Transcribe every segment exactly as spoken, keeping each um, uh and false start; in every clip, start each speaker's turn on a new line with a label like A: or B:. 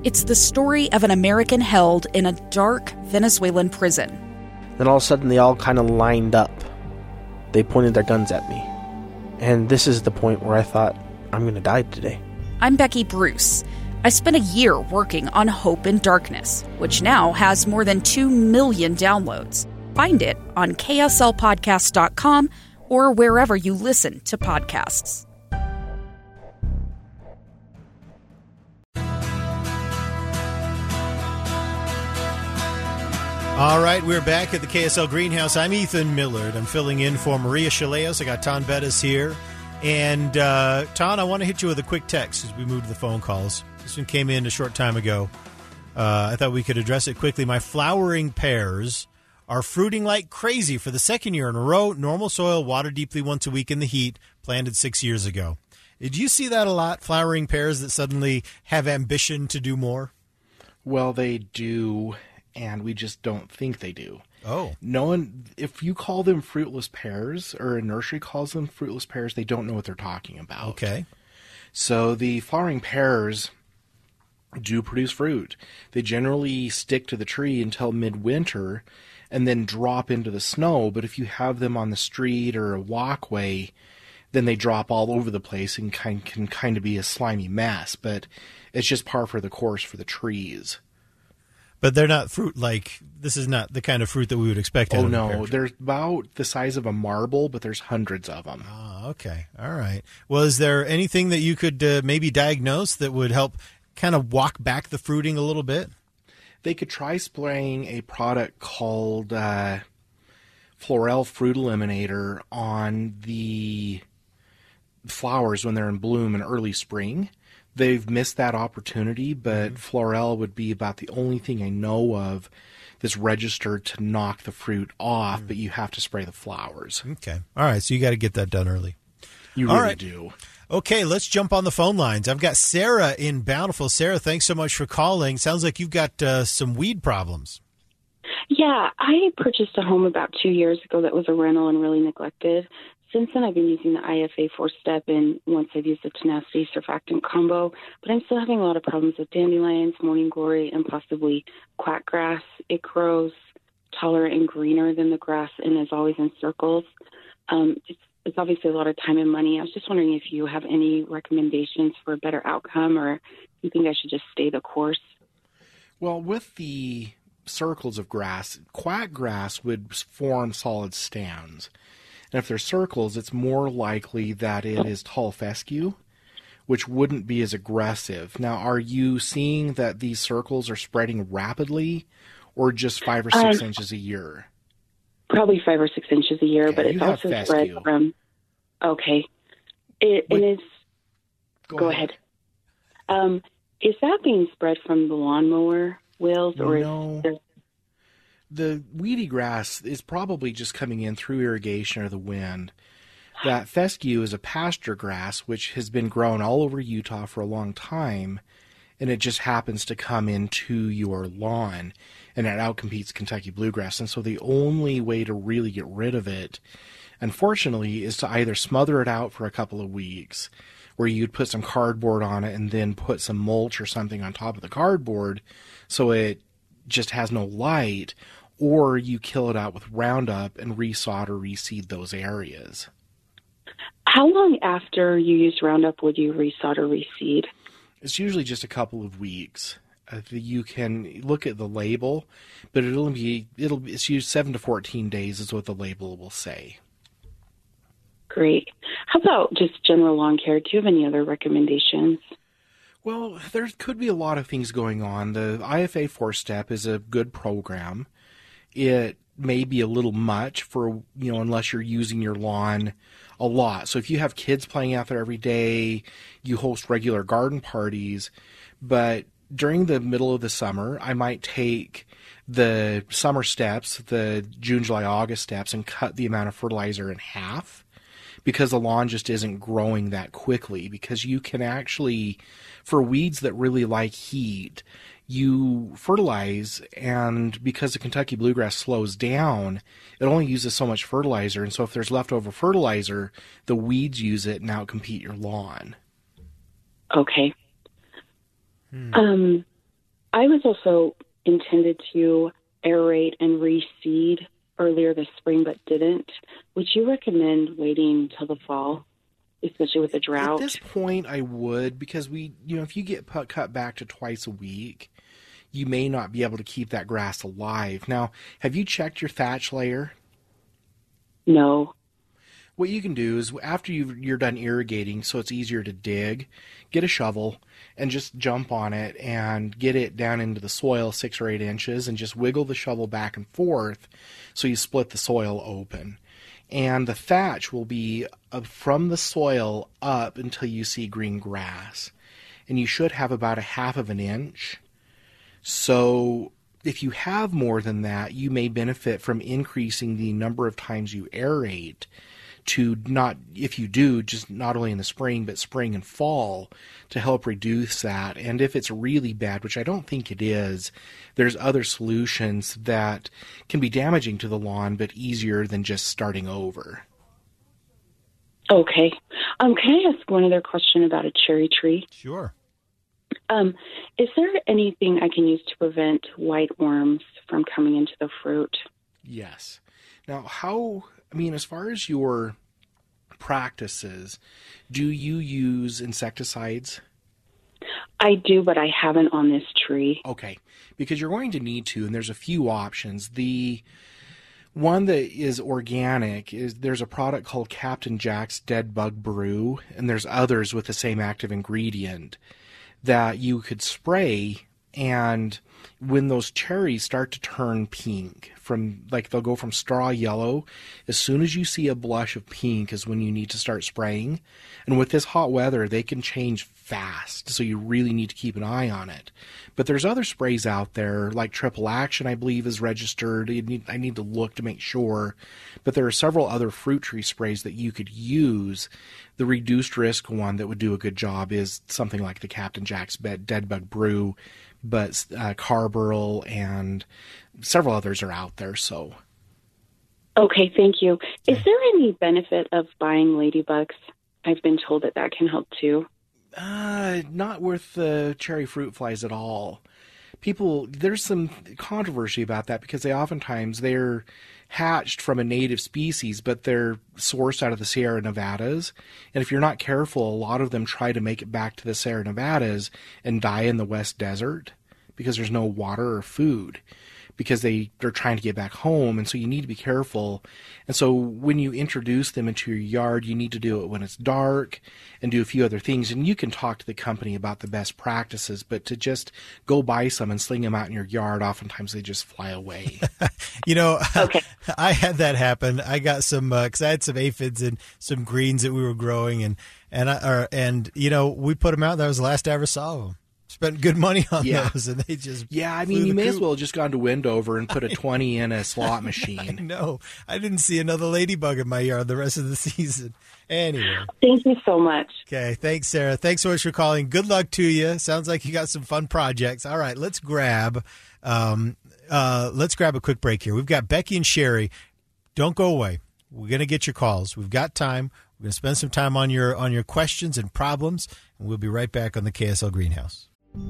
A: It's the story of an American held in a dark Venezuelan prison.
B: Then all of a sudden they all kind of lined up. They pointed their guns at me. And this is the point where I thought, I'm going to die today.
A: I'm Becky Bruce. I spent a year working on Hope in Darkness, which now has more than two million downloads. Find it on K S L podcast dot com or wherever you listen to podcasts.
C: All right, we're back at the K S L Greenhouse. I'm Ethan Millard. I'm filling in for Maria Chaleos. I got Ton Bettis here. And, uh, Ton, I want to hit you with a quick text as we move to the phone calls. This one came in a short time ago. Uh, I thought we could address it quickly. My flowering pears are fruiting like crazy for the second year in a row. Normal soil, water deeply once a week in the heat, planted six years ago. Did you see that a lot, flowering pears that suddenly have ambition to do more?
B: Well, they do, and we just don't think they do.
C: Oh.
B: No one, if you call them fruitless pears, or a nursery calls them fruitless pears, they don't know what they're talking about.
C: Okay.
B: So the flowering pears do produce fruit. They generally stick to the tree until midwinter and then drop into the snow. But if you have them on the street or a walkway, then they drop all over the place and can, can kind of be a slimy mess. But it's just par for the course for the trees.
C: But they're not fruit like, this is not the kind of fruit that we would expect out
B: Oh,
C: of a
B: no.
C: pear tree.
B: They're about the size of a marble, but there's hundreds of them.
C: Oh, okay. All right. Well, is there anything that you could uh, maybe diagnose that would help kind of walk back the fruiting a little bit?
B: They could try spraying a product called uh, Florel Fruit Eliminator on the flowers when they're in bloom in early spring. They've missed that opportunity, but mm-hmm. Florel would be about the only thing I know of that's registered to knock the fruit off, mm-hmm. but you have to spray the flowers.
C: Okay. All right, so you got to get that done early.
B: You
C: All
B: really
C: right.
B: do.
C: Okay, let's jump on the phone lines. I've got Sarah in Bountiful. Sarah, thanks so much for calling. Sounds like you've got uh, some weed problems.
D: Yeah, I purchased a home about two years ago that was a rental and really neglected. Since then, I've been using the I F A four-step, and once I've used the Tenacity Surfactant combo, but I'm still having a lot of problems with dandelions, morning glory, and possibly quackgrass. It grows taller and greener than the grass and is always in circles. Um, it's It's obviously a lot of time and money. I was just wondering if you have any recommendations for a better outcome, or you think I should just stay the course?
B: Well, with the circles of grass, quack grass would form solid stands. And if they're circles, it's more likely that it is tall fescue, which wouldn't be as aggressive. Now, are you seeing that these circles are spreading rapidly, or just five or six um, inches a year?
D: Probably five or six inches a year,
B: okay,
D: but it's also
B: fescue.
D: spread from. Okay, it
B: what,
D: and it's.
B: Go,
D: go
B: ahead.
D: ahead. Um, is that being spread from the lawnmower wheels, or
B: no?
D: Is there...
B: The weedy grass is probably just coming in through irrigation or the wind. That fescue is a pasture grass which has been grown all over Utah for a long time, and it just happens to come into your lawn, and it outcompetes Kentucky bluegrass. And so the only way to really get rid of it, unfortunately, is to either smother it out for a couple of weeks, where you'd put some cardboard on it and then put some mulch or something on top of the cardboard so it just has no light, or you kill it out with Roundup and resod or reseed those areas.
D: How long after you use Roundup would you resod or reseed?
B: It's usually just a couple of weeks. Uh, you can look at the label, but it'll be it'll it's used seven to fourteen days is what the label will say.
D: Great. How about just general lawn care? Do you have any other recommendations?
B: Well, there could be a lot of things going on. The I F A four-step is a good program. It may be a little much for, you know, unless you're using your lawn a lot. So if you have kids playing out there every day, you host regular garden parties, but during the middle of the summer, I might take the summer steps, the June, July, August steps, and cut the amount of fertilizer in half, because the lawn just isn't growing that quickly. Because you can actually, for weeds that really like heat, you fertilize, and because the Kentucky bluegrass slows down, it only uses so much fertilizer, and so if there's leftover fertilizer, the weeds use it and outcompete your lawn.
D: Okay. Hmm. Um, I was also intended to aerate and reseed earlier this spring, but didn't. Would you recommend waiting till the fall, especially with the drought?
B: At this point, I would, because we, you know, if you get put, cut back to twice a week, you may not be able to keep that grass alive. Now, have you checked your thatch layer?
D: No.
B: What you can do is after you've, you're done irrigating, so it's easier to dig, get a shovel and just jump on it and get it down into the soil six or eight inches and just wiggle the shovel back and forth so you split the soil open. And the thatch will be from the soil up until you see green grass. And you should have about a half of an inch. So if you have more than that, you may benefit from increasing the number of times you aerate to not, if you do, just not only in the spring, but spring and fall to help reduce that. And if it's really bad, which I don't think it is, there's other solutions that can be damaging to the lawn, but easier than just starting over.
D: Okay. Um, can I ask one other question about a cherry tree?
C: Sure.
D: Um, is there anything I can use to prevent white worms from coming into the fruit?
B: Yes. Now, how, I mean, as far as your practices, do you use insecticides?
D: I do, but I haven't on this tree.
B: Okay, because you're going to need to, and there's a few options. The one that is organic is there's a product called Captain Jack's Dead Bug Brew, and there's others with the same active ingredient that you could spray, and when those cherries start to turn pink, from like they'll go from straw yellow, as soon as you see a blush of pink is when you need to start spraying. And with this hot weather, they can change fast, so you really need to keep an eye on it. But there's other sprays out there, like Triple Action, I believe, is registered. You need, I need to look to make sure. But there are several other fruit tree sprays that you could use. The reduced risk one that would do a good job is something like the Captain Jack's Dead Bug Brew, but uh, Carbaryl and several others are out there. So,
D: okay, thank you. Is there any benefit of buying ladybugs? I've been told that that can help too.
B: Uh, not worth the cherry fruit flies at all. People, there's some controversy about that because they oftentimes they're hatched from a native species, but they're sourced out of the Sierra Nevadas. And if you're not careful, a lot of them try to make it back to the Sierra Nevadas and die in the West Desert because there's no water or food, because they, they're trying to get back home. And so you need to be careful. And so when you introduce them into your yard, you need to do it when it's dark and do a few other things. And you can talk to the company about the best practices, but to just go buy some and sling them out in your yard, oftentimes they just fly away.
C: You know,
D: okay.
C: I had that happen. I got some, uh, cause I had some aphids and some greens that we were growing, and, and I, or, and, you know, we put them out. That was the last I ever saw of them. Spent good money on
B: yeah.
C: those, and they just
B: yeah. I mean, you may
C: coop.
B: as well have just gone to Wendover and put a twenty in a slot machine.
C: No, I didn't see another ladybug in my yard the rest of the season. Anyway,
D: thank you so much.
C: Okay, thanks, Sarah. Thanks so much for calling. Good luck to you. Sounds like you got some fun projects. All right, let's grab, um, uh, let's grab a quick break here. We've got Becky and Sherry. Don't go away. We're gonna get your calls. We've got time. We're gonna spend some time on your on your questions and problems, and we'll be right back on the K S L Greenhouse.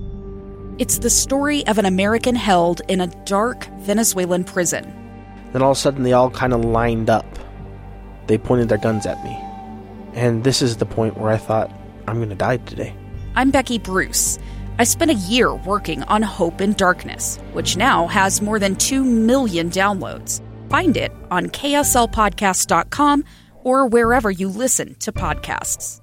A: It's the story of an American held in a dark Venezuelan prison.
E: Then all of a sudden they all kind of lined up. They pointed their guns at me. And this is the point where I thought, I'm going to die today.
A: I'm Becky Bruce. I spent a year working on Hope in Darkness, which now has more than two million downloads. Find it on K S L podcast dot com or wherever you listen to podcasts.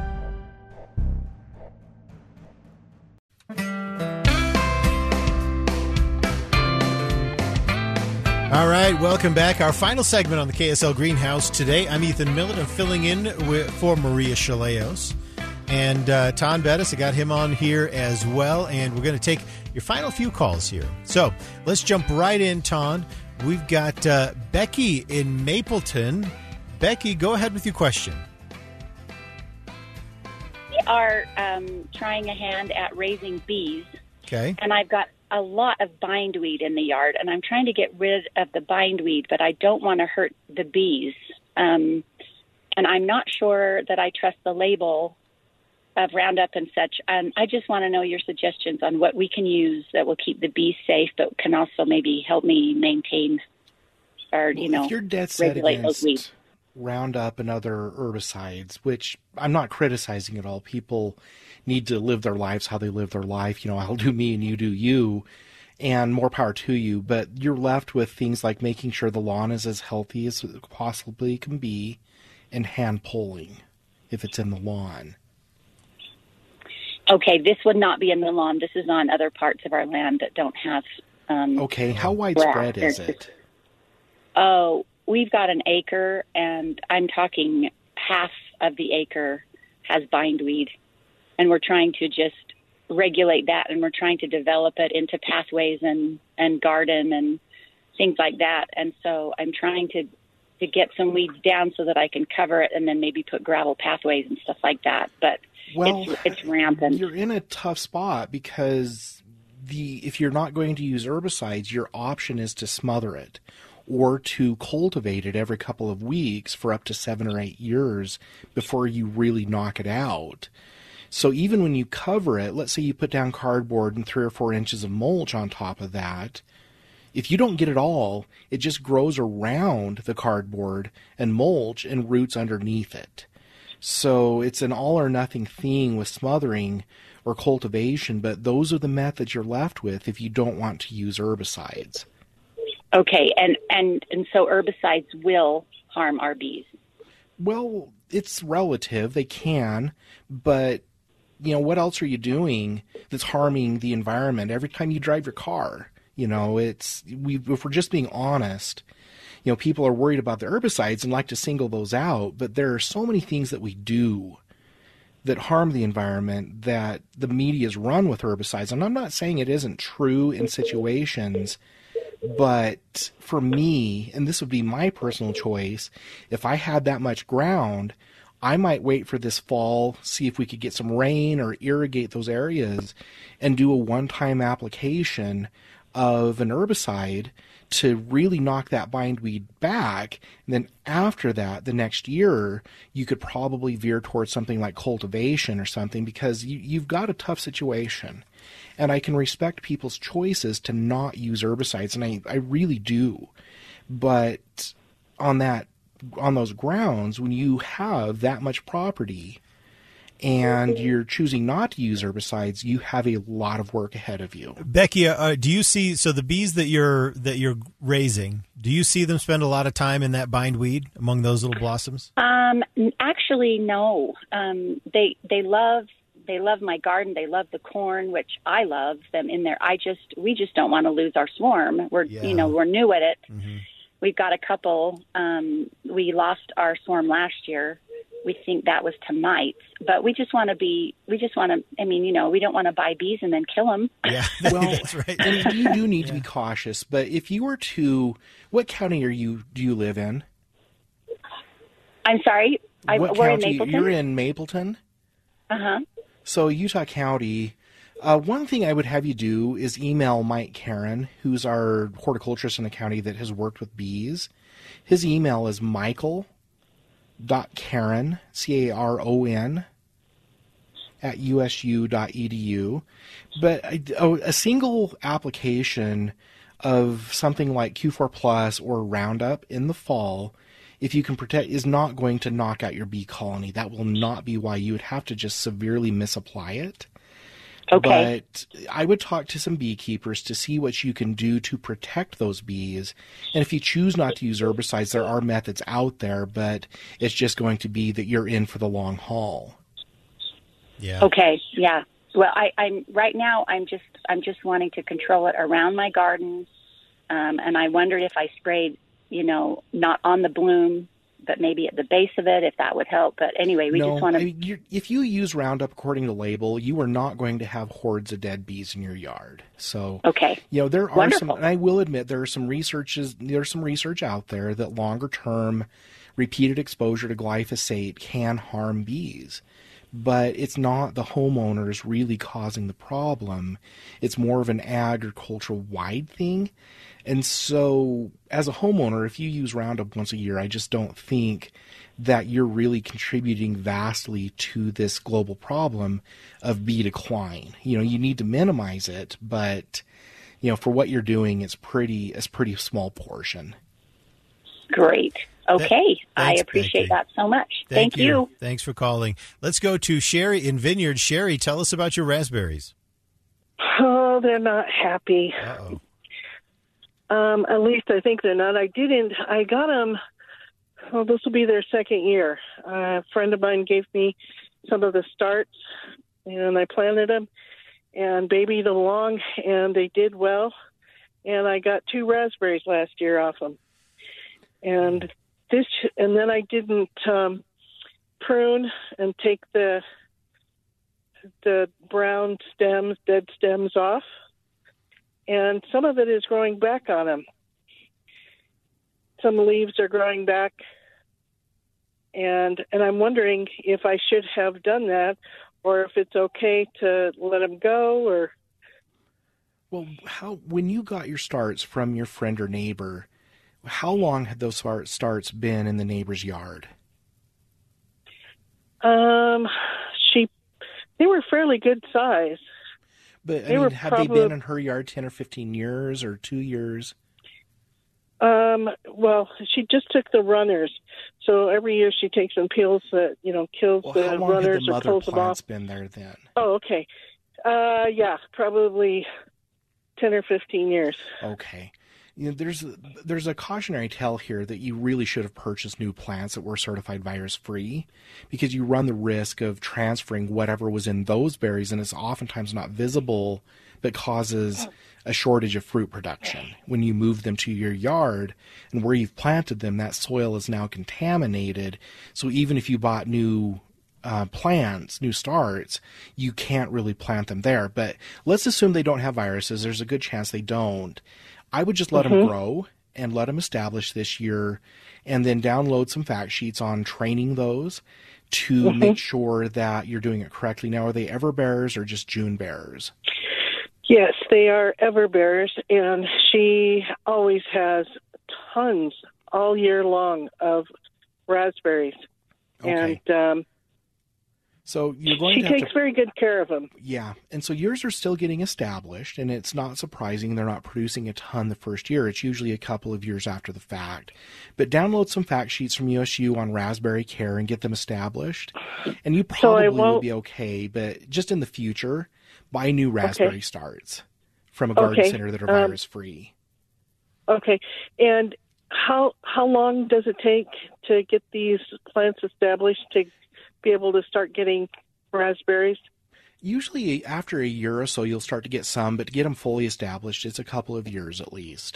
C: All right, welcome back. Our final segment on the K S L Greenhouse today. I'm Ethan Millett. I'm filling in with, for Maria Chaleos. And uh, Ton Bettis, I got him on here as well. And we're going to take your final few calls here. So let's jump right in, Ton. We've got uh, Becky in Mapleton. Becky, go ahead with your question.
F: We are um, trying a hand at raising bees.
C: Okay.
F: And I've got a lot of bindweed in the yard, and I'm trying to get rid of the bindweed, but I don't want to hurt the bees. Um, and I'm not sure that I trust the label of Roundup and such. Um, I just want to know your suggestions on what we can use that will keep the bees safe, but can also maybe help me maintain or, you
B: well,
F: know,
B: if you're dead set
F: regulate those weeds.
B: against Roundup and other herbicides, which I'm not criticizing at all. People need to live their lives how they live their life. You know, I'll do me and you do you, and more power to you. But you're left with things like making sure the lawn is as healthy as it possibly can be, and hand pulling if it's in the lawn.
F: Okay, this would not be in the lawn. This is on other parts of our land that don't have. Um,
B: okay, how widespread
F: grass.
B: is it?
F: Oh, we've got an acre, and I'm talking half of the acre has bindweed, and we're trying to just regulate that, and we're trying to develop it into pathways and, and garden and things like that. And so I'm trying to, to get some weeds down so that I can cover it and then maybe put gravel pathways and stuff like that. But
B: well,
F: it's, it's rampant.
B: You're in a tough spot because the if you're not going to use herbicides, your option is to smother it or to cultivate it every couple of weeks for up to seven or eight years before you really knock it out. So even when you cover it, let's say you put down cardboard and three or four inches of mulch on top of that, if you don't get it all, it just grows around the cardboard and mulch and roots underneath it. So it's an all or nothing thing with smothering or cultivation, but those are the methods you're left with if you don't want to use herbicides.
F: Okay, and, and, and so herbicides will harm our bees.
B: Well, it's relative. They can, but, you know, what else are you doing that's harming the environment every time you drive your car? You know, it's we if we're just being honest, you know, people are worried about the herbicides and like to single those out, but there are so many things that we do that harm the environment that the media's run with herbicides. And I'm not saying it isn't true in situations, but for me, and this would be my personal choice, if I had that much ground, I might wait for this fall, see if we could get some rain or irrigate those areas and do a one-time application of an herbicide to really knock that bindweed back. And then after that, the next year, you could probably veer towards something like cultivation or something because you, you've got a tough situation. And I can respect people's choices to not use herbicides, and I, I really do. But on that, on those grounds, when you have that much property and you're choosing not to use herbicides, you have a lot of work ahead of you.
C: Becky, uh, do you see, so the bees that you're that you're raising, do you see them spend a lot of time in that bindweed among those little blossoms?
F: Um, actually, no. Um, they they love they love my garden. They love the corn, which I love them in there. I just we just don't want to lose our swarm. We're
C: Yeah.
F: you know we're new at it.
C: Mm-hmm.
F: We've got a couple. Um, we lost our swarm last year. We think that was to mites, but we just want to be, we just want to, I mean, you know, we don't want to buy bees and then kill them.
C: Yeah,
B: well,
C: that's right.
B: And you do need to be cautious, but if you were to, what county are you, do you live in?
F: I'm sorry, I,
B: what
F: we're in
B: county?
F: Mapleton.
B: You're in Mapleton?
F: Uh-huh.
B: So Utah County, uh, one thing I would have you do is email Mike Caron, who's our horticulturist in the county that has worked with bees. His email is Michael dot Caron, C A R O N, at U S U dot E D U. But a, a single application of something like Q four Plus or Roundup in the fall, if you can protect, is not going to knock out your bee colony. That will not be why you would have to just severely misapply it.
F: Okay.
B: But I would talk to some beekeepers to see what you can do to protect those bees. And if you choose not to use herbicides, there are methods out there, but it's just going to be that you're in for the long haul.
C: Yeah.
F: Okay. Yeah. Well, I, I'm right now. I'm just I'm just wanting to control it around my garden, um, and I wondered if I sprayed, you know, not on the bloom, but maybe at the base of it, if that would help. But anyway, we
B: no,
F: just want to.
B: I mean, you're, if you use Roundup according to label, you are not going to have hordes of dead bees in your yard. So,
F: Okay.
B: you know, there are
F: Wonderful.
B: some, and I will admit there are some researches, there's some research out there that longer term repeated exposure to glyphosate can harm bees. but it's not the homeowners really causing the problem. It's more of an agricultural-wide thing. And so as a homeowner, if you use Roundup once a year, I just don't think that you're really contributing vastly to this global problem of bee decline. You know, you need to minimize it, but, you know, for what you're doing, it's pretty, it's pretty small portion.
F: Great. Okay.
C: That,
F: I appreciate
C: Becky.
F: that so much.
C: Thank,
F: Thank you.
C: you. Thanks for calling. Let's go to Sherry in Vineyard. Sherry, tell us about your raspberries.
G: Oh, they're not happy.
C: Uh-oh.
G: Um, at least I think they're not. I didn't. I got them. Well, this will be their second year. Uh, a friend of mine gave me some of the starts, and I planted them and babied along, and they did well. And I got two raspberries last year off them. And this, and then I didn't um, prune and take the the brown stems, dead stems off. And some of it is growing back on them. Some leaves are growing back, and and I'm wondering if I should have done that, or if it's okay to let them go, or.
B: Well, how when you got your starts from your friend or neighbor, how long had those starts been in the neighbor's yard?
G: Um, she, they were fairly good size.
B: But, I
G: they
B: mean,
G: were
B: had
G: probably,
B: they been in her yard ten or fifteen years or two years?
G: Um, well, she just took the runners. So every year she takes and peels the, you know, kills
B: Well,
G: the
B: how long
G: runners
B: had the
G: or
B: mother
G: pulls them off.
B: plants been there then?
G: Oh, okay. Uh, yeah, probably ten or fifteen years.
B: Okay. You know, there's there's a cautionary tale here that you really should have purchased new plants that were certified virus-free, because you run the risk of transferring whatever was in those berries, and it's oftentimes not visible, but causes a shortage of fruit production. When you move them to your yard, and where you've planted them, that soil is now contaminated, so even if you bought new uh, plants, new starts, you can't really plant them there. But let's assume they don't have viruses. There's a good chance they don't. I would just let mm-hmm. them grow and let them establish this year, and then download some fact sheets on training those to mm-hmm. make sure that you're doing it correctly. Now, are they ever bearers or just June bearers?
G: Yes, they are ever bearers, and she always has tons all year long of raspberries.
B: Okay.
G: And um,
B: so you're going
G: she
B: to have
G: takes
B: to,
G: very good care of them.
B: Yeah, and so yours are still getting established, and it's not surprising they're not producing a ton the first year. It's usually a couple of years after the fact. But download some fact sheets from U S U on raspberry care and get them established, and you probably
G: so
B: will be okay. But just in the future, buy new raspberry
G: okay.
B: starts from a garden
G: okay.
B: center that are
G: um,
B: virus-free.
G: Okay, and how how long does it take to get these plants established to be able to start getting raspberries?
B: Usually after a year or so, you'll start to get some, but to get them fully established, it's a couple of years at least.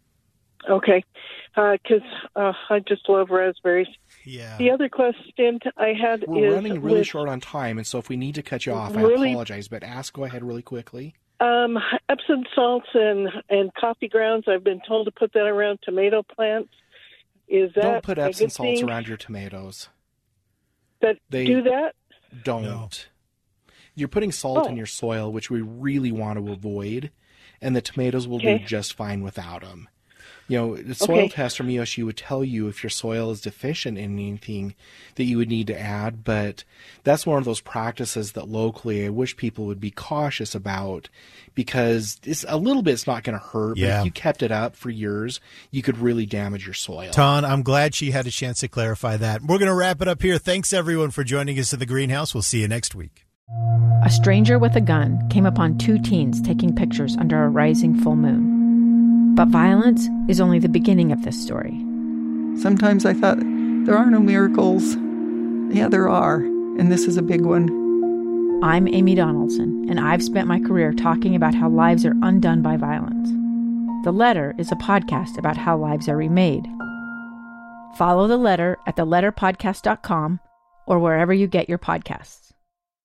G: Okay, because uh, uh, I just love raspberries.
C: Yeah.
G: The other question I had
B: We're
G: is...
B: running really
G: with,
B: short on time, and so if we need to cut you off,
G: really,
B: I apologize, but ask, go ahead really quickly.
G: Um, Epsom salts and, and coffee grounds, I've been told to put that around tomato plants. Is that
B: Don't put
G: a
B: Epsom
G: good
B: salts
G: thing?
B: around your tomatoes.
G: That
B: They
G: do that?
B: Don't.
C: No.
B: You're putting salt
G: Oh.
B: in your soil, which we really want to avoid, and the tomatoes will
G: Okay.
B: do just fine without them. You know, the soil
G: Okay.
B: test from U S U would tell you if your soil is deficient in anything that you would need to add, but that's one of those practices that locally I wish people would be cautious about, because it's a little bit, it's not going to hurt, but
C: Yeah.
B: if you kept it up for years, you could really damage your soil.
C: Ton, I'm glad she had a chance to clarify that. We're going to wrap it up here. Thanks, everyone, for joining us at the Greenhouse. We'll see you next week.
H: A stranger with a gun came upon two teens taking pictures under a rising full moon. But violence is only the beginning of this story.
I: Sometimes I thought, there are no miracles. Yeah, there are, and this is a big one.
H: I'm Amy Donaldson, and I've spent my career talking about how lives are undone by violence. The Letter is a podcast about how lives are remade. Follow The Letter at the letter podcast dot com or wherever you get your podcasts.